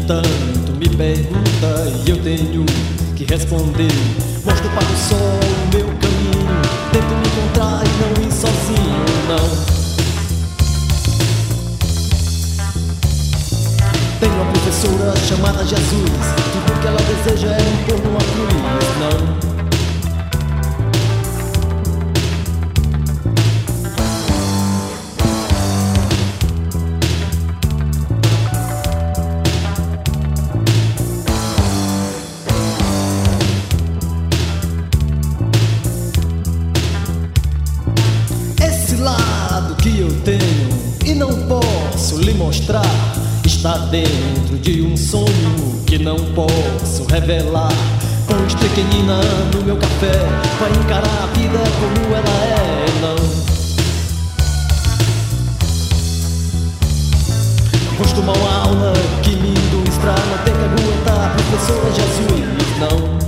tanto me pergunta e eu tenho que responder. Mostro para o sol o meu caminho, tento me encontrar e não ir sozinho, não. Tenho uma professora chamada Jesus, tudo que ela deseja é um pôr numa cruz, não. Esse lado que eu tenho e não posso lhe mostrar está dentro de um sonho que não posso revelar. Com estrequenina no meu café, vai encarar a vida como ela é, não. Vou tomar uma aula que me induz pra não ter que aguentar, professora Jesus, não.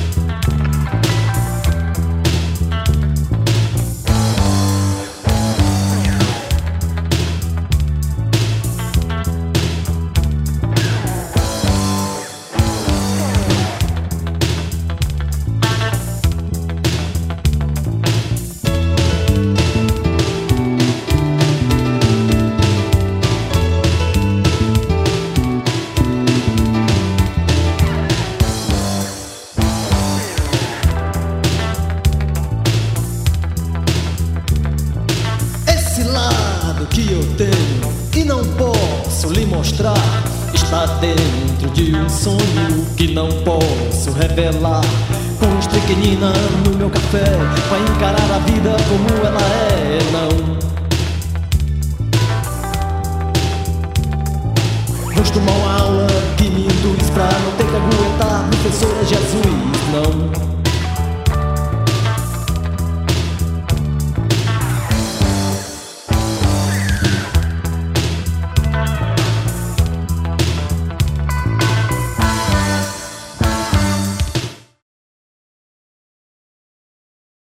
Que eu tenho e não posso lhe mostrar está dentro de um sonho que não posso revelar. Com estrequenina no meu café, vai encarar a vida como ela é, não. Vou tomar uma aula que me induz pra não ter que aguentar, professora Jesus, não.